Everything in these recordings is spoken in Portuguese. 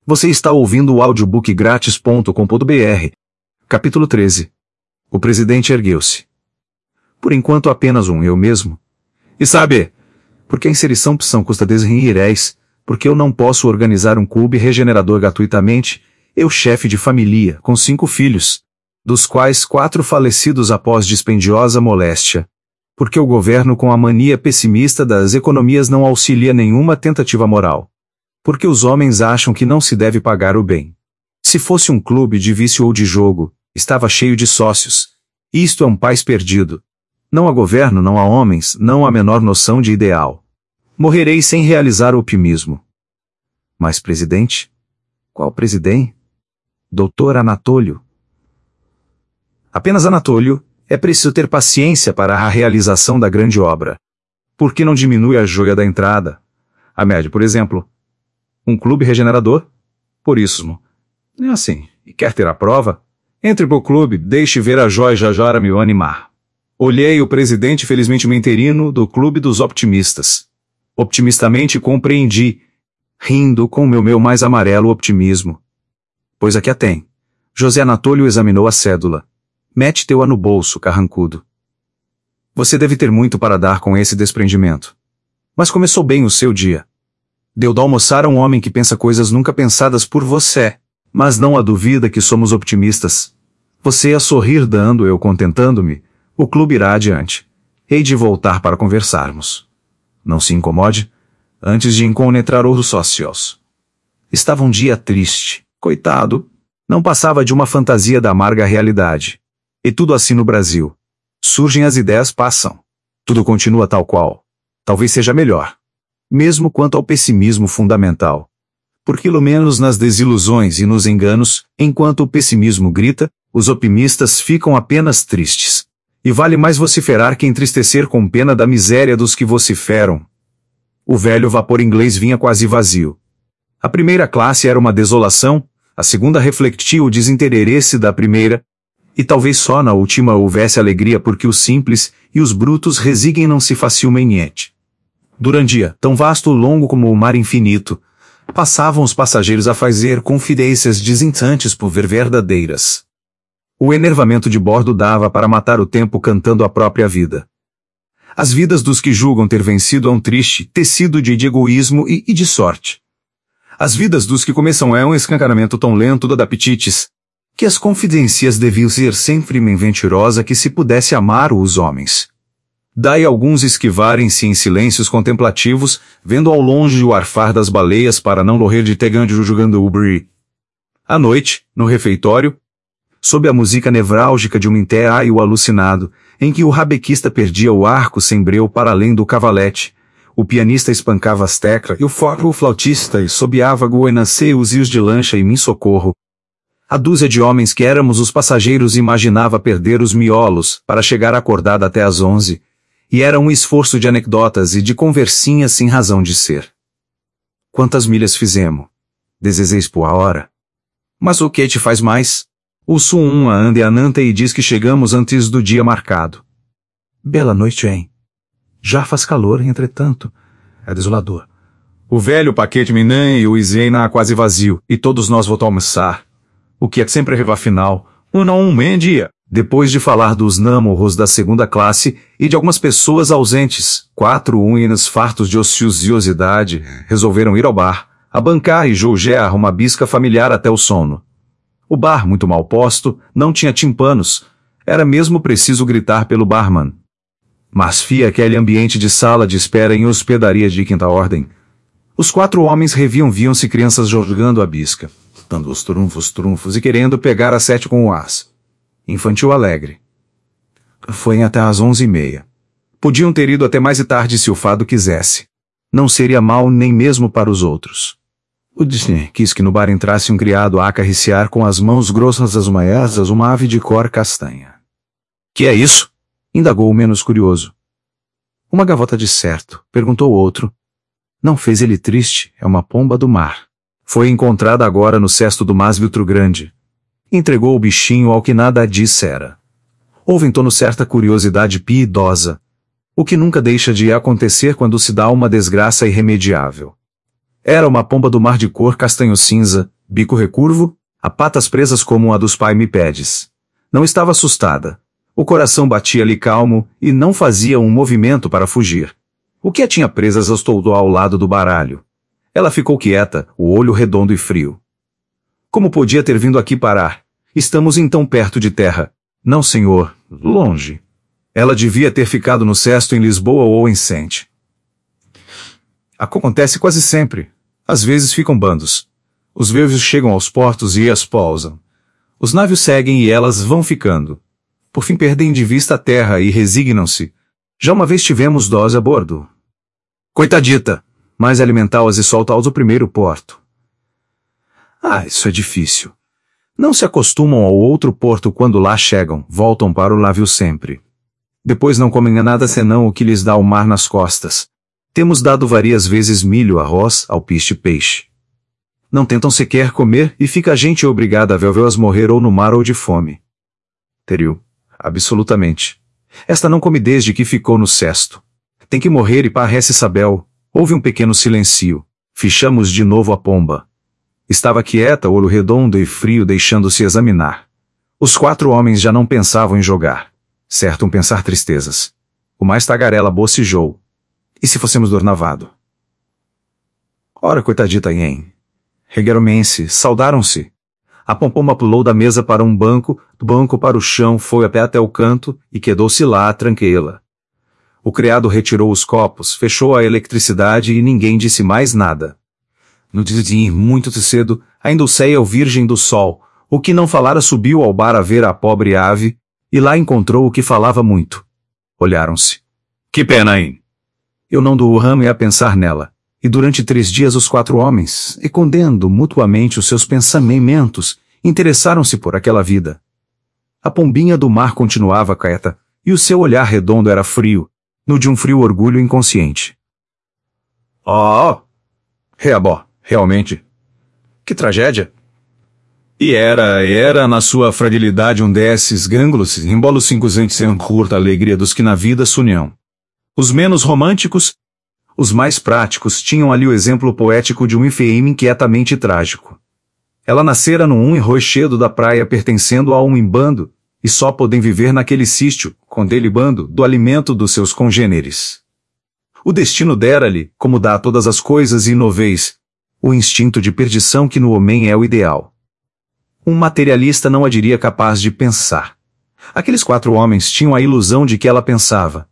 Você está ouvindo o audiobookgratis.com.br. Capítulo 13. O presidente ergueu-se. Por enquanto apenas um eu mesmo. E sabe, porque a inserição opção custa 10 reais, porque eu não posso organizar um clube regenerador gratuitamente, eu chefe de família, com 5 filhos, dos quais 4 falecidos após dispendiosa moléstia. Porque o governo com a mania pessimista das economias não auxilia nenhuma tentativa moral. Porque os homens acham que não se deve pagar o bem. Se fosse um clube de vício ou de jogo, estava cheio de sócios. Isto é um país perdido. Não há governo, não há homens, não há menor noção de ideal. Morrerei sem realizar o otimismo. Mas presidente? Qual presidente? Doutor Anatólio. Apenas Anatólio, é preciso ter paciência para a realização da grande obra. Por que não diminui a joia da entrada? A média, por exemplo. Um clube regenerador? Por isso. É assim. E quer ter a prova? Entre pro clube, deixe ver a joia já me animar. Olhei o presidente felizmente interino do clube dos optimistas. Optimistamente compreendi, rindo com o meu mais amarelo optimismo. Pois aqui a tem. José Anatólio examinou a cédula. Mete-teu-a no bolso, carrancudo. Você deve ter muito para dar com esse desprendimento. Mas começou bem o seu dia. Deu de almoçar a um homem que pensa coisas nunca pensadas por você. Mas não há dúvida que somos optimistas. Você a sorrir dando, eu contentando-me. O clube irá adiante. Hei de voltar para conversarmos. Não se incomode, antes de enconetrar os sócios. Estava um dia triste. Coitado. Não passava de uma fantasia da amarga realidade. E tudo assim no Brasil. Surgem as ideias, passam. Tudo continua tal qual. Talvez seja melhor. Mesmo quanto ao pessimismo fundamental. Por pelo menos nas desilusões e nos enganos, enquanto o pessimismo grita, os otimistas ficam apenas tristes. E vale mais vociferar que entristecer com pena da miséria dos que vociferam. O velho vapor inglês vinha quase vazio. A primeira classe era uma desolação, a segunda refletia o desinteresse da primeira, e talvez só na última houvesse alegria porque os simples e os brutos resignam-se facilmente. Durante dia, tão vasto e longo como o mar infinito, passavam os passageiros a fazer confidências desinstantes por ver verdadeiras. O enervamento de bordo dava para matar o tempo cantando a própria vida. As vidas dos que julgam ter vencido é um triste tecido de egoísmo e de sorte. As vidas dos que começam é um escancaramento tão lento da apetites, que as confidências deviam ser sempre mentirosa que se pudesse amar os homens. Daí alguns esquivarem-se em silêncios contemplativos, vendo ao longe o arfar das baleias para não morrer de tegândio jogando o brie. À noite, no refeitório, sob a música nevrálgica de um enteaio alucinado, em que o rabequista perdia o arco sem breu para além do cavalete, o pianista espancava as teclas e o flautista assobiava goenanceus e os de lancha em mim socorro. A dúzia de homens que éramos os passageiros imaginava perder os miolos para chegar acordada até às 11, e era um esforço de anedotas e de conversinhas sem razão de ser. Quantas milhas fizemos? 16 por hora. Mas o que te faz mais? O Sum ande ananta e diz que chegamos antes do dia marcado. Bela noite, hein? Já faz calor, entretanto. É desolador. O velho paquete Minan e o Isena quase vazio, e todos nós voltamos a almoçar. O que é sempre reva final, meio-dia. Depois de falar dos namorros da segunda classe e de algumas pessoas ausentes, 4 unhas fartos de ociosidade resolveram ir ao bar, abancar e jouger uma bisca familiar até o sono. O bar, muito mal posto, não tinha timpanos, era mesmo preciso gritar pelo barman. Mas fia aquele ambiente de sala de espera em hospedaria de quinta ordem. Os 4 homens viam-se crianças jogando a bisca, dando os trunfos e querendo pegar a 7 com o as. Infantil alegre. Foi até às 11h30. Podiam ter ido até mais tarde se o fado quisesse. Não seria mal nem mesmo para os outros. O Disney quis que no bar entrasse um criado a acariciar com as mãos grossas as maesas uma ave de cor castanha. Que é isso? Indagou o menos curioso. Uma gavota de certo, perguntou outro. Não fez ele triste, é uma pomba do mar. Foi encontrada agora no cesto do mas Viltro Grande. Entregou o bichinho ao que nada dissera. Houve em torno certa curiosidade piedosa, o que nunca deixa de acontecer quando se dá uma desgraça irremediável. Era uma pomba do mar de cor castanho-cinza, bico recurvo, a patas presas como a dos paimipédes. Não estava assustada. O coração batia-lhe calmo e não fazia um movimento para fugir. O que a tinha presa assustou-o ao lado do baralho. Ela ficou quieta, o olho redondo e frio. Como podia ter vindo aqui parar? Estamos então perto de terra. Não, senhor, longe. Ela devia ter ficado no cesto em Lisboa ou em Sente. Acontece quase sempre. Às vezes ficam bandos. Os veivos chegam aos portos e as pousam. Os navios seguem e elas vão ficando. Por fim perdem de vista a terra e resignam-se. Já uma vez tivemos dose a bordo. Coitadita! Mas alimentá-las e soltá-las do primeiro porto. Isso é difícil. Não se acostumam ao outro porto quando lá chegam, voltam para o navio sempre. Depois não comem nada senão o que lhes dá o mar nas costas. Temos dado várias vezes milho, arroz, alpiste e peixe. Não tentam sequer comer e fica a gente obrigada a vê-las morrer ou no mar ou de fome. Teriu. Absolutamente. Esta não come desde que ficou no cesto. Tem que morrer e parece Isabel. Houve um pequeno silêncio. Fichamos de novo a pomba. Estava quieta, olho redondo e frio, deixando-se examinar. Os 4 homens já não pensavam em jogar. Certo, pensar tristezas. O mais tagarela bocejou. E se fossemos dornavado? Ora, coitadita Ien. Regueram-se, saudaram-se. A pompoma pulou da mesa para um banco, do banco para o chão, foi a pé até o canto, e quedou-se lá, tranquila. O criado retirou os copos, fechou a eletricidade e ninguém disse mais nada. No dia muito cedo, a Indulceia, o virgem do sol, o que não falara subiu ao bar a ver a pobre ave, e lá encontrou o que falava muito. Olharam-se. Que pena, hein? Eu não dou o ramo e a pensar nela. E durante 3 dias os 4 homens, escondendo mutuamente os seus pensamentos, interessaram-se por aquela vida. A pombinha do mar continuava quieta, e o seu olhar redondo era frio, no de um frio orgulho inconsciente. Reabó, realmente. Que tragédia! E era na sua fragilidade um desses gângulos, embora os 500 sem curta alegria dos que na vida sonham. Os menos românticos, os mais práticos, tinham ali o exemplo poético de um infame inquietamente trágico. Ela nascera num rochedo da praia pertencendo a um imbando, e só podem viver naquele sístio, com dele bando, do alimento dos seus congêneres. O destino dera-lhe, como dá a todas as coisas inovéis, o instinto de perdição que no homem é o ideal. Um materialista não a diria capaz de pensar. Aqueles 4 homens tinham a ilusão de que ela pensava.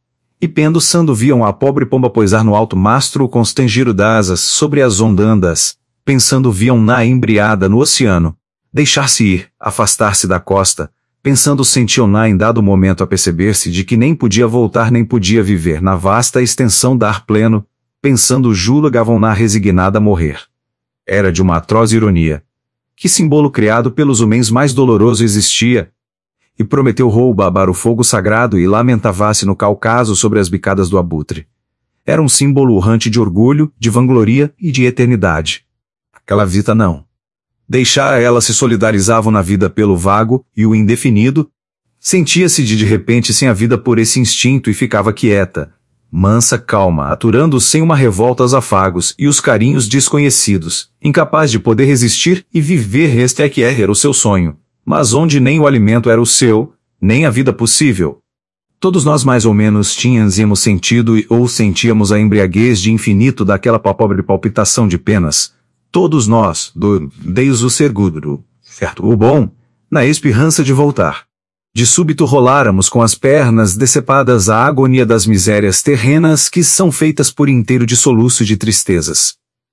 E pensando viam a pobre pomba poisar no alto mastro com os tangiro das asas sobre as ondandas, pensando viam-na embriada no oceano, deixar-se ir, afastar-se da costa, pensando sentiam-na em dado momento a perceber-se de que nem podia voltar nem podia viver na vasta extensão da ar pleno, pensando julgavam-na resignada a morrer. Era de uma atroz ironia. Que símbolo criado pelos homens mais doloroso existia? E Prometeu roubar o fogo sagrado e lamentava-se no Cáucaso sobre as bicadas do abutre. Era um símbolo urrante de orgulho, de vangloria e de eternidade. Aquela vida não. Deixara ela se solidarizavam na vida pelo vago e o indefinido, sentia-se de repente sem a vida por esse instinto e ficava quieta, mansa, calma, aturando sem uma revolta os afagos e os carinhos desconhecidos, incapaz de poder resistir e viver este é que era o seu sonho, mas onde nem o alimento era o seu, nem a vida possível. Todos nós mais ou menos tínhamos sentido ou sentíamos a embriaguez de infinito daquela pobre palpitação de penas. Todos nós, desde o seguro, certo, o bom, na esperança de voltar. De súbito roláramos com as pernas decepadas a agonia das misérias terrenas que são feitas por inteiro de soluço e de tristezas.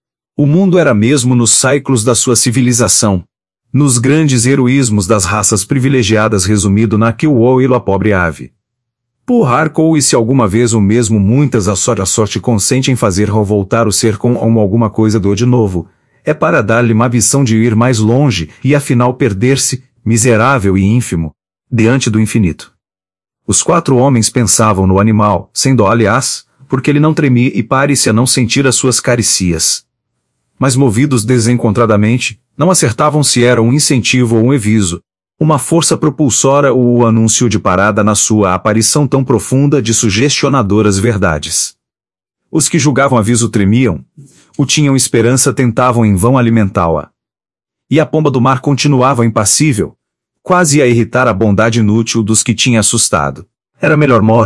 O mundo era mesmo nos séculos da sua civilização, nos grandes heroísmos das raças privilegiadas resumido na que o oilo a pobre ave. Por arco e se alguma vez o mesmo muitas a sorte consente em fazer voltar o ser com alguma coisa do de novo, é para dar-lhe uma visão de ir mais longe e afinal perder-se, miserável e ínfimo, diante do infinito. Os 4 homens pensavam no animal, sem dó aliás, porque ele não tremia e parecia não sentir as suas caricias. Mas movidos desencontradamente, não acertavam se era um incentivo ou um aviso, uma força propulsora ou o anúncio de parada na sua aparição tão profunda de sugestionadoras verdades. Os que julgavam aviso tremiam, o tinham esperança tentavam em vão alimentá-la. E a pomba do mar continuava impassível, quase a irritar a bondade inútil dos que tinha assustado. Era melhor